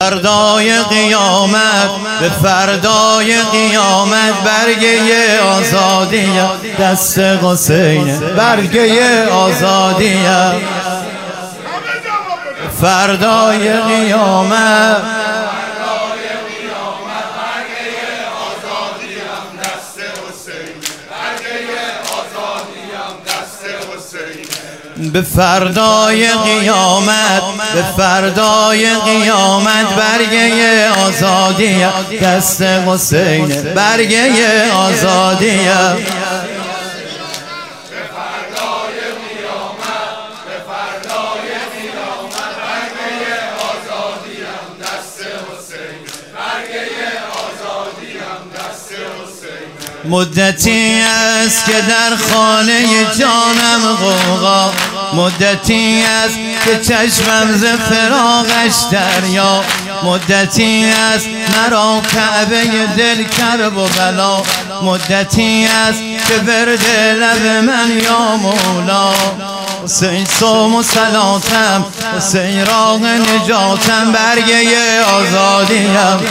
فردای قیامت، به فردای قیامت برگه آزادی دست حسین، برگه آزادی فردای قیامت. به فردای قیامت، به فردای قیامت برگه آزادی دست حسین، برگه آزادی مدتی است که در خانه جانم غوغا، مدتی است که چشمم ز فراقش دریا، مدتی است مرا کعبه دل کرب و بلا، مدتی است که ورد لب من یا مولا. حسین صوم و صلاتم، حسین راه نجاتم، برگه آزادیم،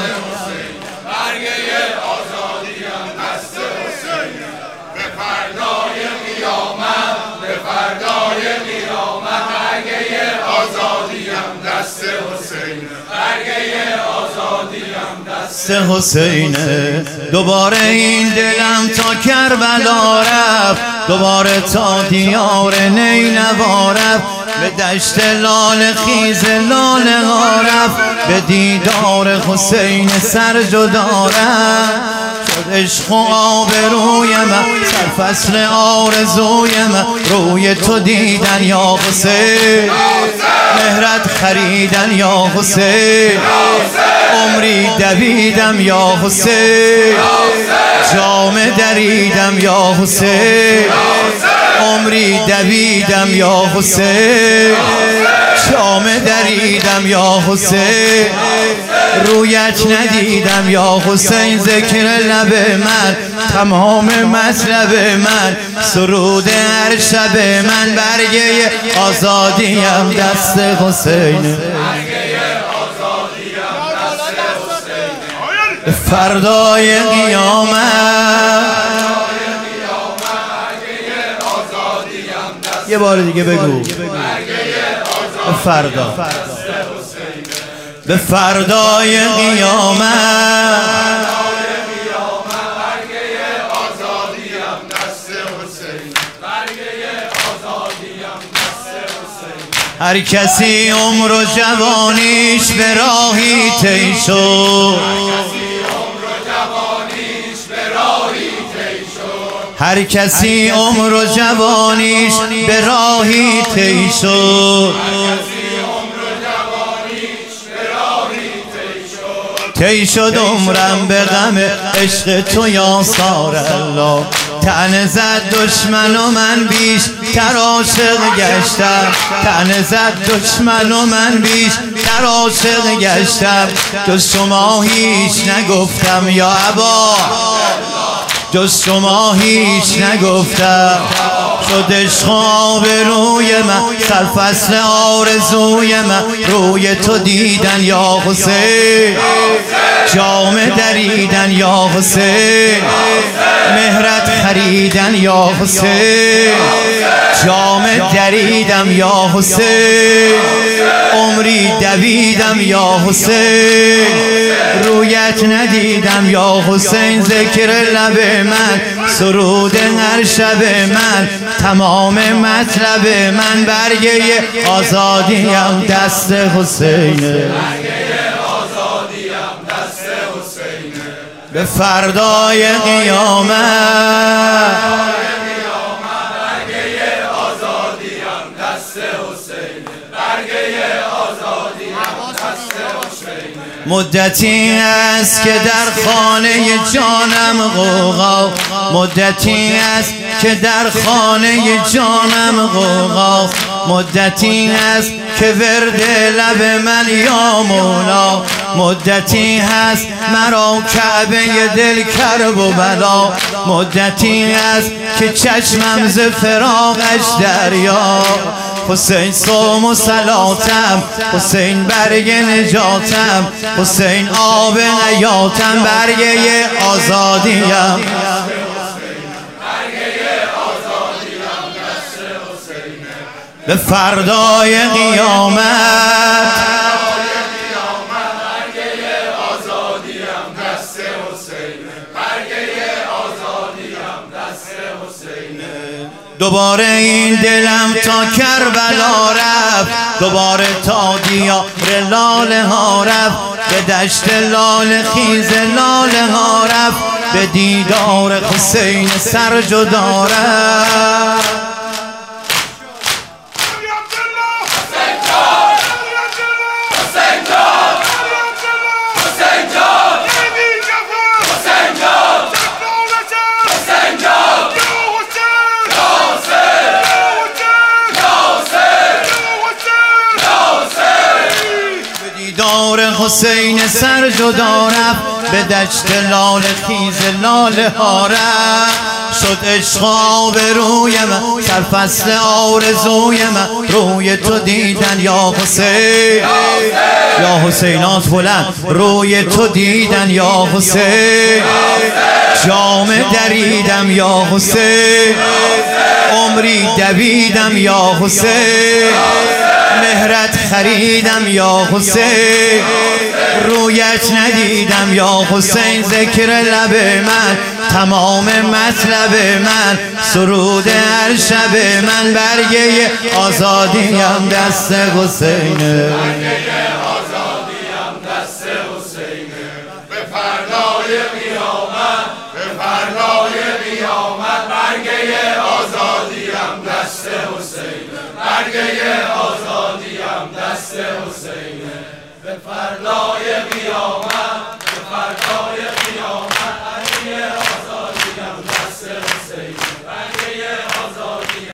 دست حسینه. دوباره این دلم تا کربلا رفت، دوباره تا دیار نینوا رفت، به دشت لال خیز لاله ها رفت، به دیدار حسین سر جدا رفت. شد عشق و آبروی من سرفصل آرزوی من، روی تو دیدن یا حسین، مهرت خریدن یا حسین، عمری دویدم یا حسین، جامه دریدم یا حسین، عمری دویدم یا حسین، جامه دریدم یا حسین، رویت ندیدم یا حسین. ذکر لب من تمام مطلب من، سرود هر شب من، برگه آزادیم دست حسین، فردای قیامت. یه بار دیگه بگو، فردا، به فردای قیامت، هر کسی عمر و جوانیش به راهی طی شد، هر کسی عمر و جوانیش به راهی طی شد، طی شد عمرم به غم عشق تو یا سار الله. طعنه زد دشمن و من بیش تر عاشق گشتم، طعنه زد دشمن و من بیش تر عاشق گشتم، جز شما هیچ نگفتم یا ابا، جز شما هیچ نگفتم. شد عشق و آبروی من سرفصل آرزوی من، روی تو دیدن یا حسین، جامه دریدن یا حسین، مهرت خریدن یا حسین، جامه دریدم یا حسین، عمری دویدم یا حسین، رویت ندیدم یا حسین. ذکر لب من سرود هر شب من، تمام مطلب من، برگه آزادیم دست حسینه، به فردای قیامت. مدتی است که در خانه جانم غوغا، مدتی است که در خانه جانم غوغا، مدتی است که ورد لب من یا مولا، مدتی هست مرا کعبه دل کرب و بلا، مدتی است که چشمم ز فراقش دریا، حسین صوم و صلاتم، حسین برگ نجاتم، حسین آب حیاتم، برگه آزادیم، به فردای قیامت دوباره این دلم تا کربلا رفت، دوباره تا دیار لاله ها رفت، به دشت لاله خیز لاله ها رفت، به دیدار حسین سر جدا رفت. دار حسین سر جدا رفت، به دشت لاله خیز لاله ها رفت، شد عشق آب روی من، سرفصل آرزوی من، روی تو دیدن یا حسین، یا حسینات بلند، روی تو دیدن یا حسین، جامه دریدم یا حسین، عمری دویدم یا حسین، مهرت خریدم یا حسین، رویت ندیدم یا حسین، ذکر لب من تمام مطلب من، سرود هر شب من، برگه آزادیم دست حسینه، برگه آزادیم دست حسینه، به فردای قیامت، به فردای قیامت، برگه آزادیم دست حسینه، برگه آزادیم دست حسینه، به فردای